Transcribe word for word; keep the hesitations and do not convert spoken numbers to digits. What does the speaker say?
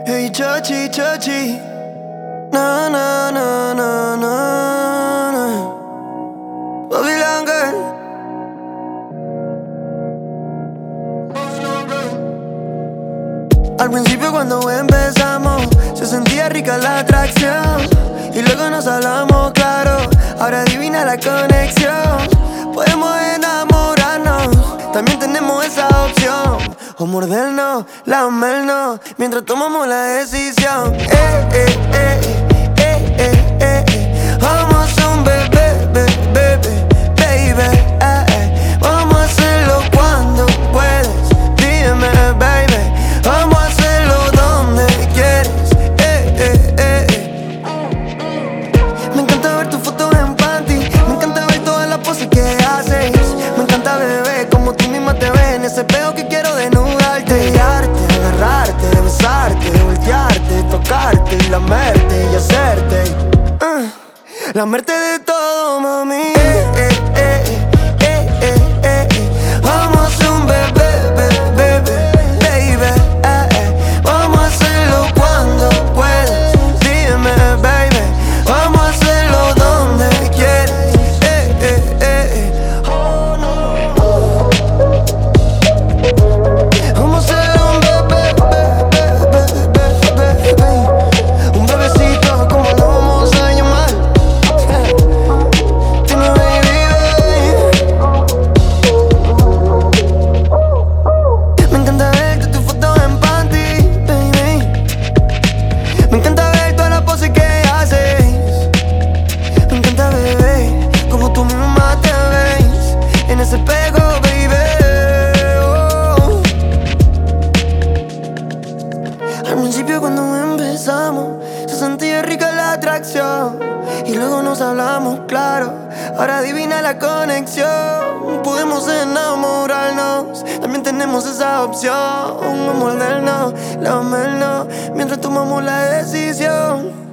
Hey, chachi, chachi. Na, na, na, na, na, na. Babylon girl. Al principio cuando empezamos se sentía rica la atracción y luego nos hablamos claro. Ahora adivina la conexión. Podemos enamorarnos, también tenemos esa opción. O mordernos, lamernos mientras tomamos la decisión. Eh, eh, eh, eh, eh, eh, eh. Vamos a un bebé, bebé, bebé, baby. Eh, eh. Vamos a hacerlo cuando puedes. Dime, baby. Vamos a hacerlo donde quieres. Eh, eh, eh, eh. Me encanta ver tus fotos en panty. Me encanta ver todas las poses que haces. Me encanta, bebé, como tú misma te ves en ese espejo que quiero desnudarte. Guiarte, agarrarte, besarte, voltearte, tocarte y lamerte y hacerte uh, lamerte de todo, mami. Eh, eh, eh, eh, eh, eh, eh. Vamos a hacer un bebé, bebé, bebé, baby. Eh, eh. Vamos a hacerlo cuando puedas. Dime, baby. Vamos a hacerlo donde quieres. Eh, eh, eh, eh. Oh, no. Vamos a hacer un bebé, bebé, bebé, bebé, bebé. Un bebecito, como lo vamos a llamar. Dime, baby, baby. Me encanta ver tus fotos en panty, baby. Me encanta ver todas las poses que haces. Me encanta, bebé, como tú misma te ves en ese espejo, baby. Oh. Al principio cuando empezamos se sentía rica la atracción y luego nos hablamos claro. Ahora adivina la conexión. Podemos enamorarnos, también tenemos esa opción. Mordernos, lamernos mientras tomamos la decisión.